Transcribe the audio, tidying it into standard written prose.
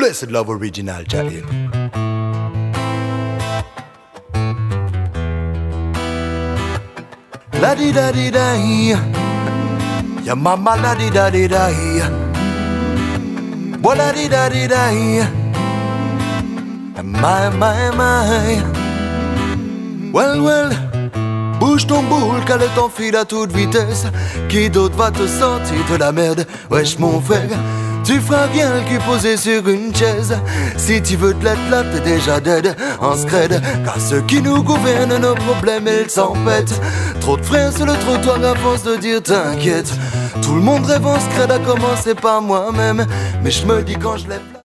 Blessed Love Original, Jail. La di da di da hi, ya mama la di da hi, boy la di da hi, my. Well, bouge ton boule, cale ton fil à toute vitesse. Qui d'autre va te sortir de la merde? Wesh mon frère, tu feras bien le cul posé sur une chaise. Si tu veux te l'être là, t'es déjà dead en scred. Car ceux qui nous gouvernent, nos problèmes, ils s'en pètent. Trop de frères sur le trottoir à force de dire t'inquiète. Tout le monde rêve en scred, à commencer par moi-même. Mais je me dis quand je lève